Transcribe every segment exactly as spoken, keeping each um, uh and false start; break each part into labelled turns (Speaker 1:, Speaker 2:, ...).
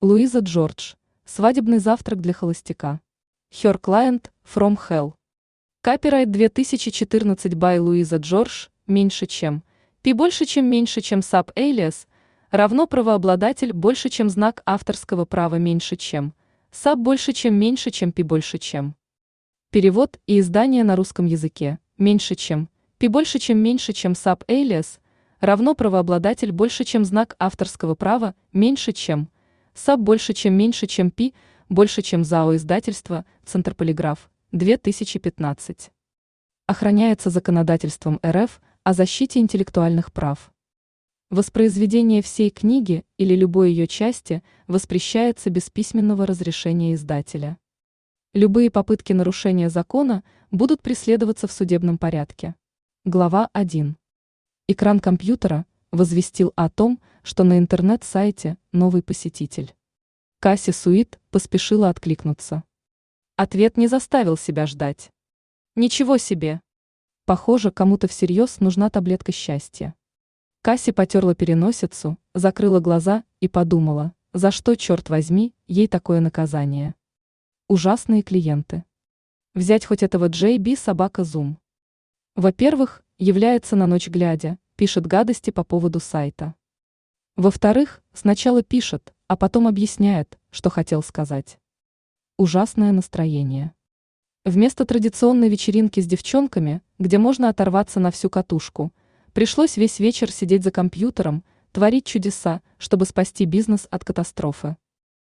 Speaker 1: Луиза Джордж. Свадебный завтрак для холостяка. Her Client from Hell. Копирайт две тысячи четырнадцать by Луиза Джордж. Меньше чем. Пи больше чем меньше чем sub-alias равно правообладатель больше чем знак авторского права меньше чем. Sub больше чем меньше чем пи больше чем. Перевод и издание на русском языке. Меньше чем. Пи больше чем меньше чем sub-alias равно правообладатель больше чем знак авторского права меньше чем. Sub больше чем меньше чем пи больше чем ЗАО издательство Центрполиграф. две тысячи пятнадцать. Охраняется законодательством эр эф о защите интеллектуальных прав. Воспроизведение всей книги или любой ее части воспрещается без письменного разрешения издателя. Любые попытки нарушения закона будут преследоваться в судебном порядке. Глава один. Экран компьютера возвестил о том, что на интернет-сайте новый посетитель. Касси Суит поспешила откликнуться. Ответ не заставил себя ждать. Ничего себе! Похоже, кому-то всерьез нужна таблетка счастья. Касси потерла переносицу, закрыла глаза и подумала, за что, черт возьми, ей такое наказание. Ужасные клиенты. Взять хоть этого Джей Би собака Зум. Во-первых, является на ночь глядя, пишет гадости по поводу сайта. Во-вторых, сначала пишет, а потом объясняет, что хотел сказать. Ужасное настроение. Вместо традиционной вечеринки с девчонками, где можно оторваться на всю катушку, пришлось весь вечер сидеть за компьютером, творить чудеса, чтобы спасти бизнес от катастрофы.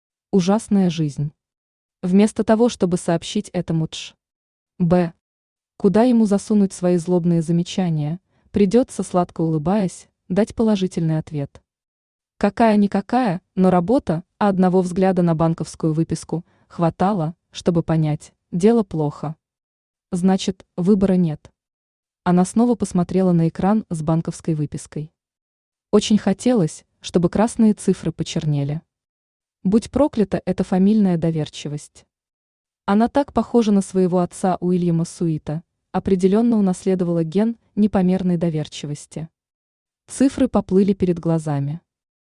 Speaker 1: Ужасная жизнь. Вместо того, чтобы сообщить этому Дж. Б. Куда ему засунуть свои злобные замечания, придется, сладко улыбаясь, дать положительный ответ. Какая-никакая, но работа, а одного взгляда на банковскую выписку хватало, чтобы понять, дело плохо. Значит, выбора нет. Она снова посмотрела на экран с банковской выпиской. Очень хотелось, чтобы красные цифры почернели. Будь проклята эта фамильная доверчивость. Она так похожа на своего отца Уильяма Суита, определенно унаследовала ген непомерной доверчивости. Цифры поплыли перед глазами.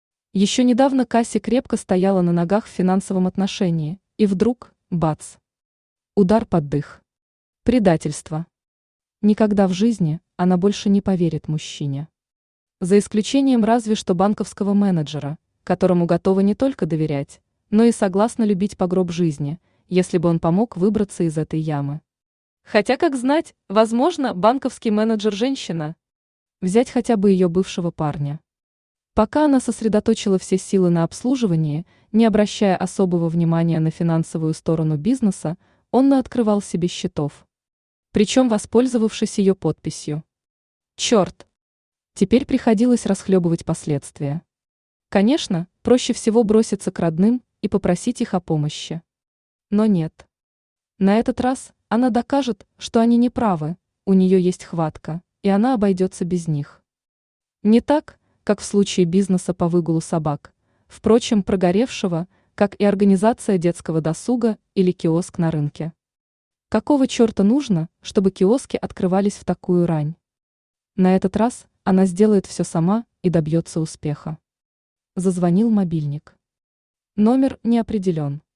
Speaker 1: Еще недавно Касси крепко стояла на ногах в финансовом отношении, и вдруг, бац! Удар под дых. Предательство. Никогда в жизни она больше не поверит мужчине. За исключением разве что банковского менеджера, которому готова не только доверять, но и согласна любить по гроб жизни, если бы он помог выбраться из этой ямы. Хотя, как знать, возможно, банковский менеджер женщина. Взять хотя бы ее бывшего парня. Пока она сосредоточила все силы на обслуживании, не обращая особого внимания на финансовую сторону бизнеса, он наоткрывал себе счетов. Причем воспользовавшись ее подписью. Черт! Теперь приходилось расхлебывать последствия. Конечно, проще всего броситься к родным и попросить их о помощи. Но нет. На этот раз она докажет, что они не правы, у нее есть хватка, и она обойдется без них. Не так, как в случае бизнеса по выгулу собак, впрочем, прогоревшего, как и организация детского досуга или киоск на рынке. Какого черта нужно, чтобы киоски открывались в такую рань? На этот раз она сделает все сама и добьется успеха. Зазвонил мобильник. Номер не определен.